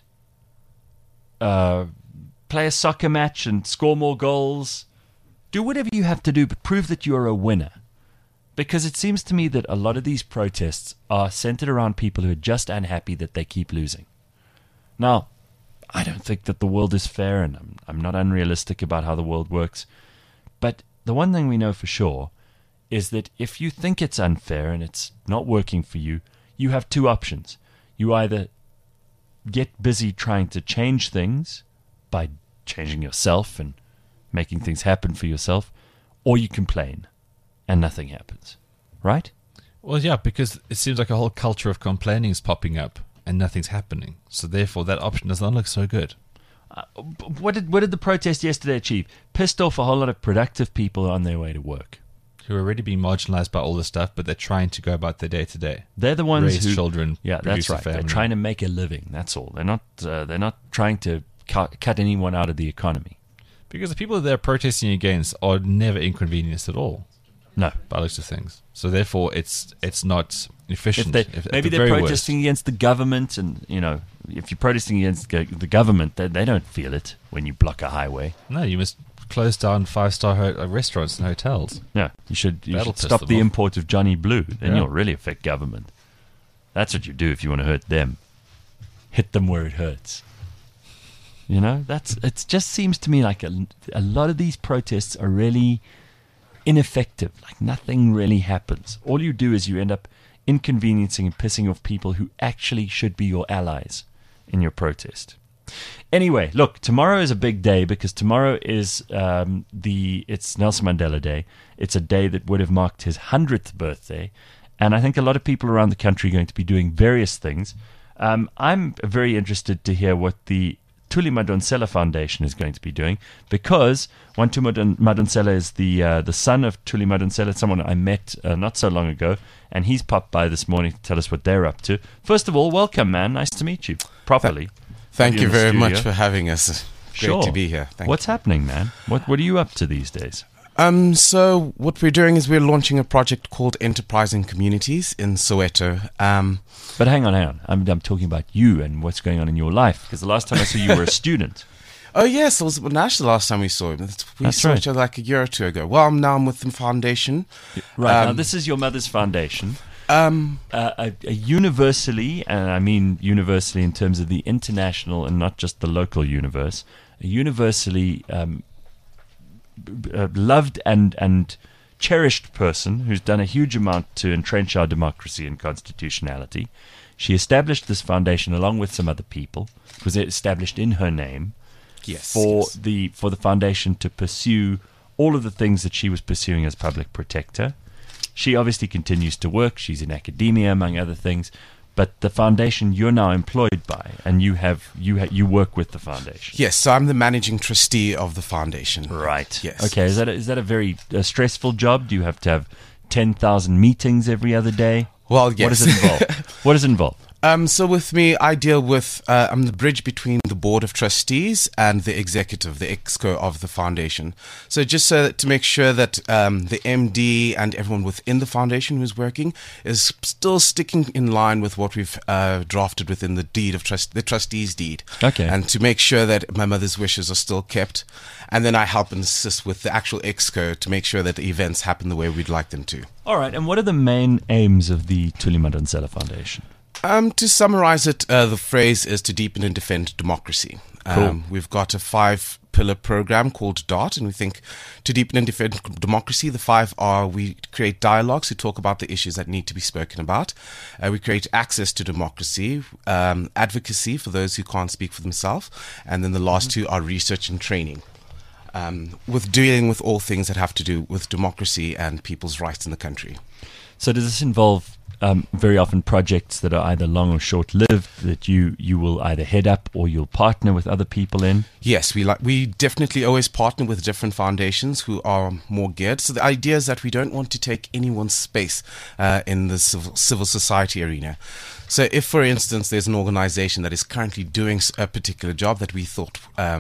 Play a soccer match and score more goals. Do whatever you have to do, but prove that you're a winner. Because it seems to me that a lot of these protests are centered around people who are just unhappy that they keep losing. Now, I don't think that the world is fair, and I'm not unrealistic about how the world works. But the one thing we know for sure is that if you think it's unfair and it's not working for you, you have two options. You either get busy trying to change things by changing yourself and making things happen for yourself, or you complain and nothing happens. Right? Well, yeah, because it seems like a whole culture of complaining is popping up and nothing's happening. So therefore, that option does not look so good. What did the protest yesterday achieve? Pissed off a whole lot of productive people on their way to work. Who are already being marginalized by all this stuff, but they're trying to go about their day to day. They're the ones raise who children. Yeah, that's right. They're trying to make a living. That's all. They're not trying to cut anyone out of the economy. Because the people that they're protesting against are never inconvenienced at all. No, by looks of things. So therefore, it's not efficient. Maybe they're protesting against the government, and if you're protesting against the government, they don't feel it when you block a highway. No, you must close down 5-star restaurants and hotels. Yeah, you should stop the import of Johnny Blue. Then you'll really affect government. That's what you do if you want to hurt them. Hit them where it hurts. It just seems to me like a lot of these protests are really ineffective. Like nothing really happens. All you do is you end up inconveniencing and pissing off people who actually should be your allies in your protest. Anyway, look, tomorrow is a big day because tomorrow is it's Nelson Mandela Day. It's a day that would have marked his 100th birthday, and I think a lot of people around the country are going to be doing various things. I'm very interested to hear what the Thuli Madonsela Foundation is going to be doing, because Wantu Madonsela is the son of Thuli Madonsela, someone I met not so long ago, and he's popped by this morning to tell us what they're up to. First of all, welcome, man. Nice to meet you properly. Thank you very much for having us. Great to be here. What's happening, man? What are you up to these days? So what we're doing is we're launching a project called Enterprising Communities in Soweto. But hang on. I'm talking about you and what's going on in your life, because the last time I saw you were a student. Oh, yes, it was Nash the last time we saw him. We saw each other like a year or two ago. Well, now I'm with the foundation. Right, now this is your mother's foundation. A universally, and I mean universally in terms of the international and not just the local universe, a universally loved and cherished person who's done a huge amount to entrench our democracy and constitutionality. She established this foundation along with some other people. It was established in her name. For the foundation to pursue all of the things that she was pursuing as public protector. She obviously continues to work. She's in academia, among other things. But the foundation you're now employed by, and you work with the foundation. Yes, so I'm the managing trustee of the foundation. Right. Yes. Okay. Is that a very stressful job? Do you have to have 10,000 meetings every other day? Well, yes. What does it involve? What does it involve? So with me, I deal with, I'm the bridge between the board of trustees and the executive, the exco of the foundation. So just to make sure that the MD and everyone within the foundation who's working is still sticking in line with what we've drafted within the deed of the trustees deed. Okay. And to make sure that my mother's wishes are still kept. And then I help and assist with the actual exco to make sure that the events happen the way we'd like them to. All right. And what are the main aims of the Thuli Madonsela Foundation? To summarize it, the phrase is to deepen and defend democracy. Cool. We've got a 5-pillar program called DART, and we think to deepen and defend democracy, the 5 are: we create dialogues to talk about the issues that need to be spoken about. We create access to democracy, advocacy for those who can't speak for themselves, and then the last 2 are research and training. With dealing with all things that have to do with democracy and people's rights in the country. So does this involve very often projects that are either long or short-lived that you will either head up or you'll partner with other people in? Yes, we definitely always partner with different foundations who are more geared. So the idea is that we don't want to take anyone's space in the civil society arena. So if, for instance, there's an organization that is currently doing a particular job that we thought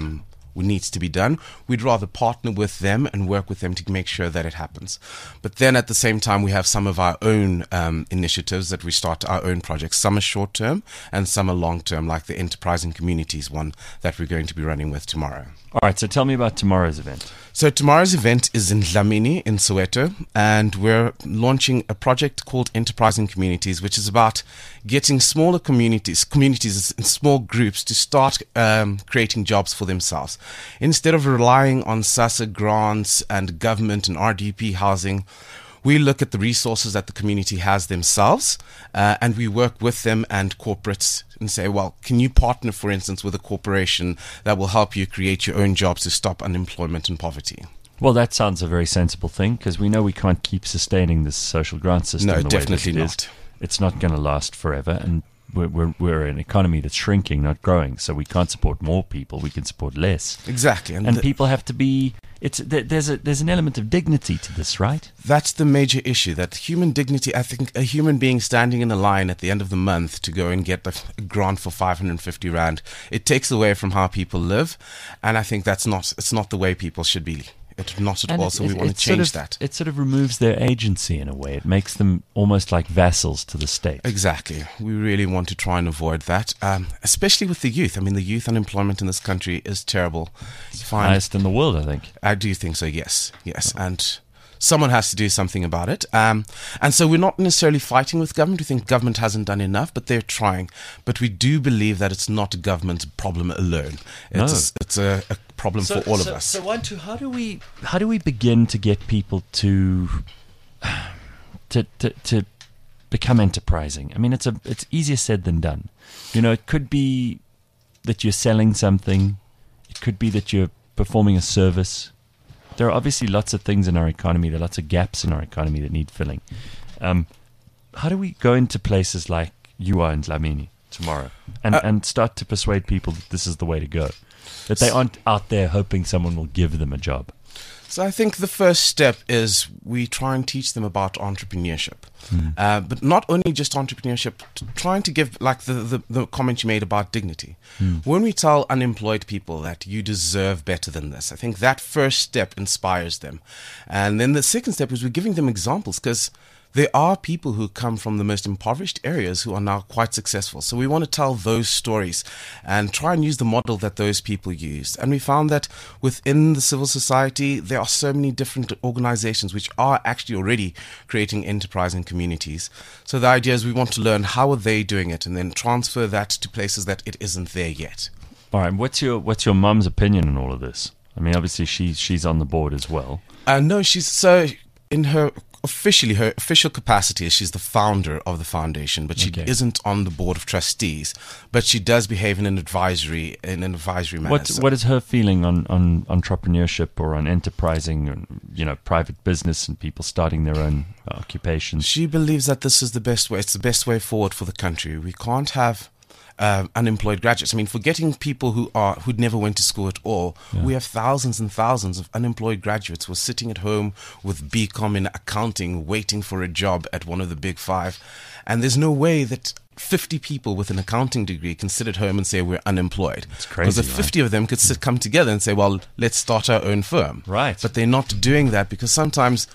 needs to be done, we'd rather partner with them and work with them to make sure that it happens. But then at the same time, we have some of our own initiatives that we start, our own projects. Some are short term and some are long term, like the Enterprising Communities one that we're going to be running with tomorrow. All right, so tell me about tomorrow's event. So tomorrow's event is in Dlamini in Soweto, and we're launching a project called Enterprising Communities, which is about getting smaller communities in small groups to start creating jobs for themselves. Instead of relying on SASSA grants and government and RDP housing, we look at the resources that the community has themselves, and we work with them and corporates and say, well, can you partner, for instance, with a corporation that will help you create your own jobs to stop unemployment and poverty? Well, that sounds a very sensible thing, because we know we can't keep sustaining this social grant system. No, the definitely way that it not. is. It's not going to last forever, and we're an economy that's shrinking, not growing. So we can't support more people; we can support less. Exactly, and people have to be. There's an element of dignity to this, right? That's the major issue. That human dignity. I think a human being standing in a line at the end of the month to go and get a grant for 550 rand, it takes away from how people live, and I think it's not the way people should be. It's not at all, so we want to change that. It sort of removes their agency in a way. It makes them almost like vassals to the state. Exactly. We really want to try and avoid that, especially with the youth. I mean, the youth unemployment in this country is terrible. It's highest in the world, I think. I do think so, yes. And someone has to do something about it. And so we're not necessarily fighting with government. We think government hasn't done enough, but they're trying. But we do believe that it's not a government's problem alone. It's a problem for all of us. So, Wantu, how do we begin to get people to become enterprising? I mean, it's easier said than done. You know, it could be that you're selling something. It could be that you're performing a service. There are obviously lots of things in our economy. There are lots of gaps in our economy that need filling. How do we go into places like you are in Dlamini tomorrow and start to persuade people that this is the way to go? That they aren't out there hoping someone will give them a job? So I think the first step is we try and teach them about entrepreneurship. But not only just entrepreneurship, trying to give, like the comment you made about dignity. When we tell unemployed people that you deserve better than this, I think that first step inspires them. And then the second step is we're giving them examples, because there are people who come from the most impoverished areas who are now quite successful. So we want to tell those stories and try and use the model that those people used. And we found that within the civil society, there are so many different organizations which are actually already creating enterprising communities. So the idea is we want to learn how are they doing it and then transfer that to places that it isn't there yet. All right. What's your mum's opinion on all of this? I mean, obviously she's on the board as well. No, she's so in her official capacity is she's the founder of the foundation, but she isn't on the board of trustees. But she does behave in an advisory manner. What is her feeling on entrepreneurship or on enterprising, private business and people starting their own occupations? She believes that this is the best way. It's the best way forward for the country. We can't have unemployed graduates. I mean, forgetting people who'd never went to school at all, we have thousands and thousands of unemployed graduates who are sitting at home with BCom in accounting, waiting for a job at one of the big five. And there's no way that 50 people with an accounting degree can sit at home and say we're unemployed. It's crazy. Because the 50 of them could come together and say, well, let's start our own firm. Right. But they're not doing that because sometimes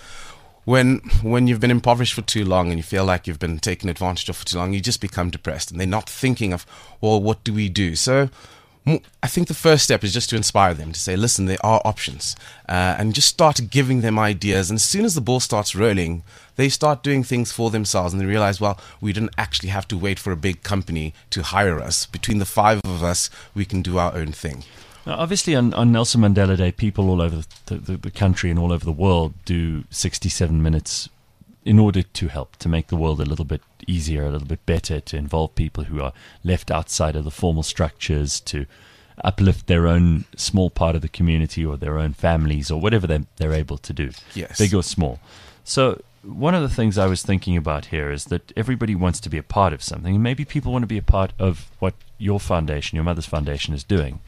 when you've been impoverished for too long and you feel like you've been taken advantage of for too long, you just become depressed and they're not thinking of, well, what do we do? So I think the first step is just to inspire them to say, listen, there are options, and just start giving them ideas. And as soon as the ball starts rolling, they start doing things for themselves and they realize, well, we didn't actually have to wait for a big company to hire us. Between the five of us, we can do our own thing. Now, obviously, on Nelson Mandela Day, people all over the country and all over the world do 67 minutes in order to help, to make the world a little bit easier, a little bit better, to involve people who are left outside of the formal structures, to uplift their own small part of the community or their own families or whatever they're able to do, big or small. So one of the things I was thinking about here is that everybody wants to be a part of something, and maybe people want to be a part of what your foundation, your mother's foundation, is doing.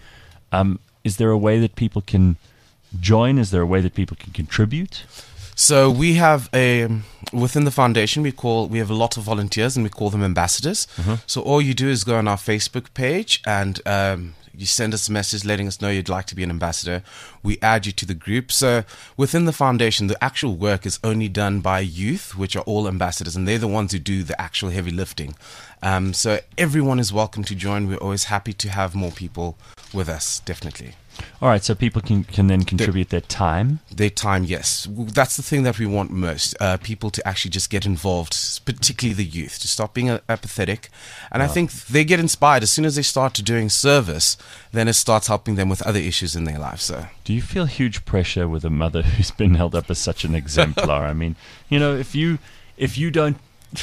Is there a way that people can join? Is there a way that people can contribute? So we have within the foundation, we have a lot of volunteers and we call them ambassadors. So all you do is go on our Facebook page and you send us a message letting us know you'd like to be an ambassador. We add you to the group. So within the foundation, the actual work is only done by youth, which are all ambassadors, and they're the ones who do the actual heavy lifting. So everyone is welcome to join. We're always happy to have more people with us, definitely. All right, so people can then contribute their time? Their time, yes. That's the thing that we want most, people to actually just get involved, particularly the youth, to stop being apathetic. And I think they get inspired. As soon as they start doing service, then it starts helping them with other issues in their life. So, do you feel huge pressure with a mother who's been held up as such an exemplar? I mean, if you don't...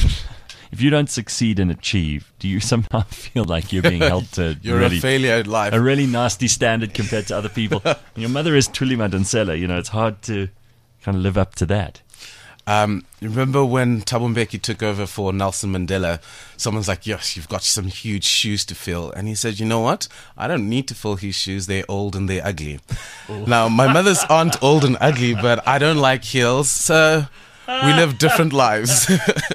If you don't succeed and achieve, do you somehow feel like you're being held to you're a failure in life, a really nasty standard compared to other people? And your mother is Thuli Madonsela. It's hard to kind of live up to that. Remember when Thabo Mbeki took over for Nelson Mandela? Someone's like, yes, you've got some huge shoes to fill. And he said, you know what? I don't need to fill his shoes. They're old and they're ugly. Now, my mother's aren't old and ugly, but I don't like heels. So we live different lives.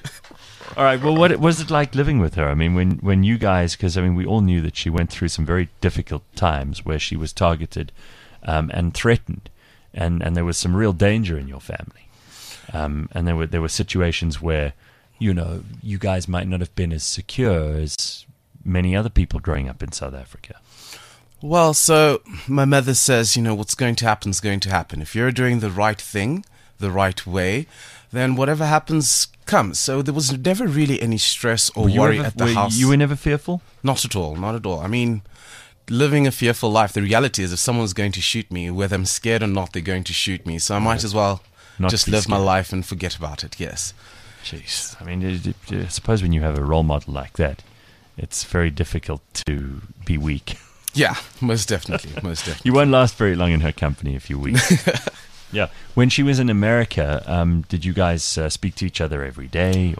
All right. Well, what was it like living with her? I mean, when you guys, because we all knew that she went through some very difficult times where she was targeted and threatened, and there was some real danger in your family, and there were situations where you guys might not have been as secure as many other people growing up in South Africa. Well, so my mother says, what's going to happen is going to happen. If you're doing the right thing, the right way, then whatever happens comes. So there was never really any stress or worry at the house. You were never fearful? Not at all, not at all. I mean, living a fearful life, the reality is if someone's going to shoot me, whether I'm scared or not, they're going to shoot me. So I might as well just live my life and forget about it, yes. Jeez. I mean, I suppose when you have a role model like that, it's very difficult to be weak. Yeah, most definitely, most definitely. You won't last very long in her company if you're weak. Yeah. When she was in America, did you guys speak to each other every day?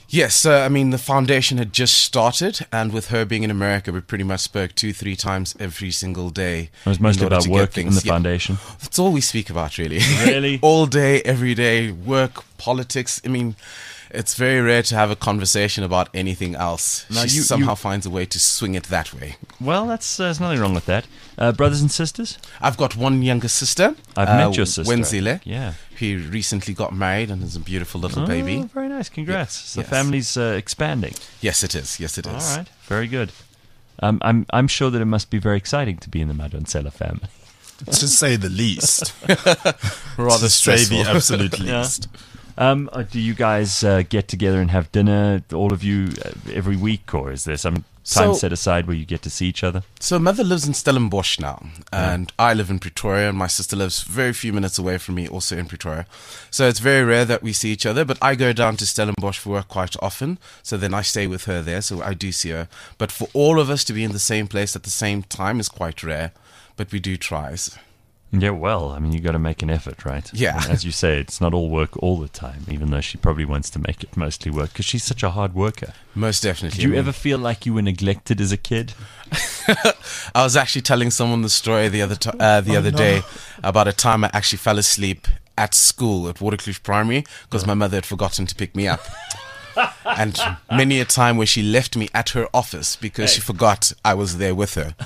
Yes, the foundation had just started, and with her being in America, we pretty much spoke 2-3 times every single day. It was mostly about work in the foundation. That's all we speak about, really. Really? All day, every day, work, politics. It's very rare to have a conversation about anything else. Now, she somehow finds a way to swing it that way. Well, there's nothing wrong with that. Brothers and sisters? I've got one younger sister. I've met your sister. Wenzile. Yeah. He recently got married and has a beautiful little baby. Very nice. Congrats. Yes. So the family's expanding. Yes, it is. Yes, it is. All right. Very good. I'm sure that it must be very exciting to be in the Madonsela family. To say the least. Rather stressful. The absolute least. Do you guys get together and have dinner, all of you, every week, or is there some time set aside where you get to see each other? So mother lives in Stellenbosch now, and I live in Pretoria, and my sister lives very few minutes away from me, also in Pretoria. So it's very rare that we see each other, but I go down to Stellenbosch for work quite often, so then I stay with her there, so I do see her. But for all of us to be in the same place at the same time is quite rare, but we do try. Yeah, well, you got to make an effort, right? Yeah. And as you say, it's not all work all the time, even though she probably wants to make it mostly work, because she's such a hard worker. Most definitely. Did you ever feel like you were neglected as a kid? I was actually telling someone the story the other day about a time I actually fell asleep at school at Waterkloof Primary because my mother had forgotten to pick me up. And many a time where she left me at her office because she forgot I was there with her.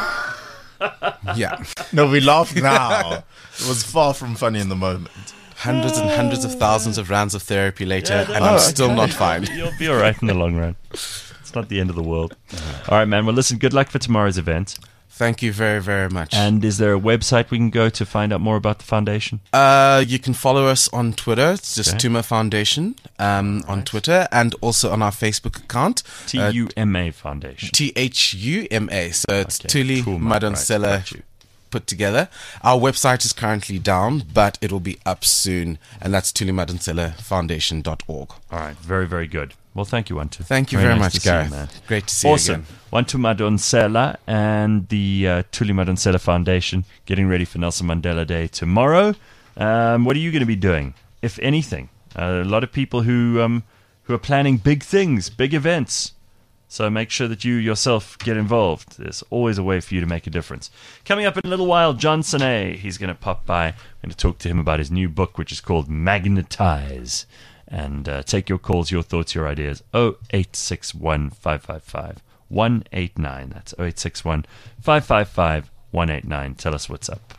Yeah. No, we laugh now. It was far from funny in the moment. Hundreds and hundreds of thousands of rounds of therapy later, and I'm still not fine. You'll be all right in the long run. It's not the end of the world. All right, man. Well, listen, good luck for tomorrow's event. Thank you very, very much. And is there a website we can go to find out more about the foundation? You can follow us on Twitter. It's just Tuma Foundation on Twitter, and also on our Facebook account. TUMA Foundation. THUMA. So it's Thuli Madonsela put together. Our website is currently down, but it will be up soon, and that's thulimadonselafoundation.org. All right. Very, very good. Well, thank you, Wantu. Thank you very much, Gareth. Great to see you again. Wantu Madonsela and the Thuli Madonsela Foundation getting ready for Nelson Mandela Day tomorrow. What are you going to be doing, if anything? A lot of people who are planning big things, big events. So make sure that you yourself get involved. There's always a way for you to make a difference. Coming up in a little while, Johnson A. He's going to pop by. I'm going to talk to him about his new book, which is called Magnetize. And take your calls, your thoughts, your ideas. 0861 555 189. That's 0861 555 189. Tell us what's up.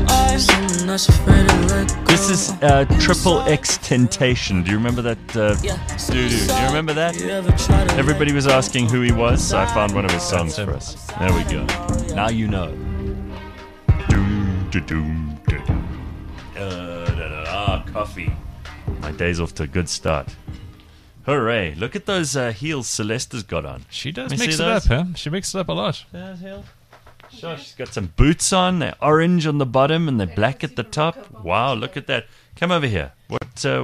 This is Triple X Temptation. Do you remember that? Do you remember that? Everybody was asking who he was, so I found one of his songs for us. There we go. Now you know. Coffee. My day's off to a good start. Hooray. Look at those heels Celeste has got on. She does mix it up, huh? She mixes it up a lot. Sure, she's got some boots on. They're orange on the bottom and they're black at the top. Wow, look at that. Come over here. What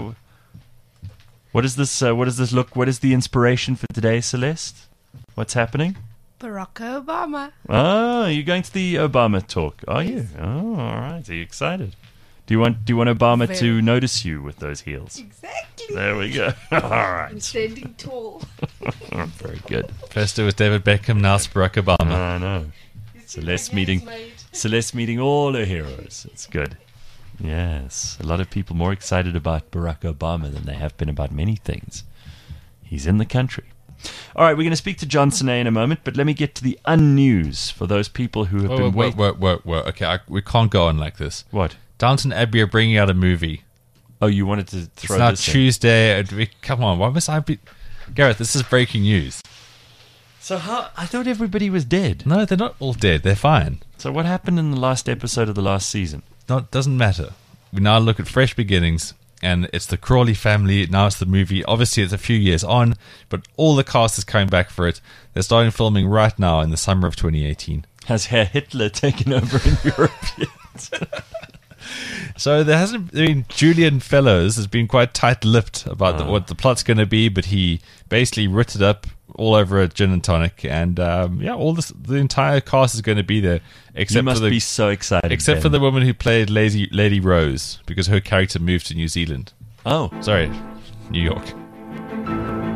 is this? What does this look? What is the inspiration for today, Celeste? What's happening? Barack Obama. Oh, you're going to the Obama talk, are you? Oh, all right. Are you excited? Do you want Obama to notice you with those heels? Exactly. There we go. All right. I'm standing tall. Very good. First it was David Beckham, now it's Barack Obama. I know. Celeste meeting all her heroes. It's good. Yes. A lot of people more excited about Barack Obama than they have been about many things. He's in the country. All right, we're going to speak to Johnson A in a moment, but let me get to the unnews for those people who have been waiting. Whoa. Okay, we can't go on like this. What? Downton Abbey are bringing out a movie. Oh, you wanted to throw this this in? Tuesday. Come on, why must I be... Gareth, this is breaking news. So how... I thought everybody was dead. No, they're not all dead. They're fine. So what happened in the last episode of the last season? No, it doesn't matter. We now look at fresh beginnings, and it's the Crawley family. Now it's the movie. Obviously, it's a few years on, but all the cast is coming back for it. They're starting filming right now in the summer of 2018. Has Herr Hitler taken over in Europe yet? So there hasn't been... Julian Fellows has been quite tight-lipped about what the plot's going to be, but he basically writ it up all over a gin and tonic, and the entire cast is going to be there. Except you must be so excited. Except for the woman who played Lady Rose, because her character moved to New Zealand. Oh. Sorry, New York.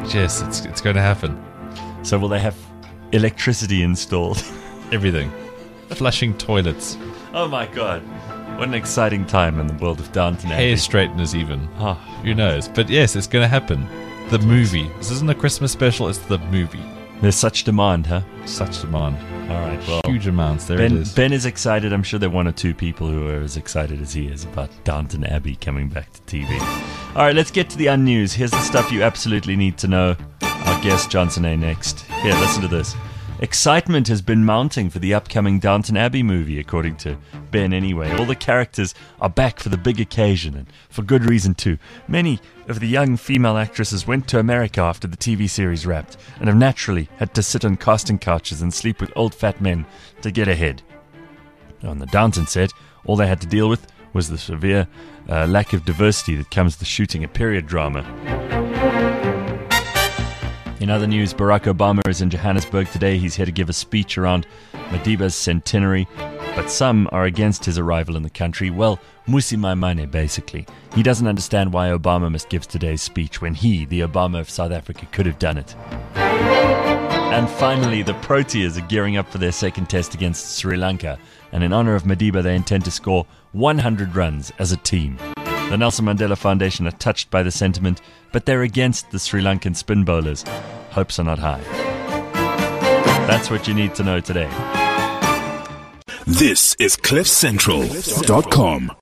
Yes, it's going to happen. So will they have electricity installed? Everything. Flushing toilets. Oh my God. What an exciting time in the world of Downton Abbey. Hair straighteners even. Oh. Who knows? But yes, it's going to happen. The movie. This isn't a Christmas special, it's the movie. There's such demand, huh? Such demand. All right, well. Huge amounts. There it is. Ben is excited. I'm sure there are one or two people who are as excited as he is about Downton Abbey coming back to TV. All right, let's get to the unnews. Here's the stuff you absolutely need to know. Our guest, Johnson A. next. Here, listen to this. Excitement has been mounting for the upcoming Downton Abbey movie, according to Ben anyway. All the characters are back for the big occasion, and for good reason too. Many of the young female actresses went to America after the TV series wrapped, and have naturally had to sit on casting couches and sleep with old fat men to get ahead. On the Downton set, all they had to deal with was the severe lack of diversity that comes with shooting a period drama. In other news, Barack Obama is in Johannesburg today. He's here to give a speech around Madiba's centenary, but some are against his arrival in the country. Well, Mmusi Maimane, basically. He doesn't understand why Obama must give today's speech when he, the Obama of South Africa, could have done it. And finally, the Proteas are gearing up for their second test against Sri Lanka, and in honor of Madiba, they intend to score 100 runs as a team. The Nelson Mandela Foundation are touched by the sentiment, but they're against the Sri Lankan spin bowlers. Hopes are not high. That's what you need to know today. This is CliffCentral.com.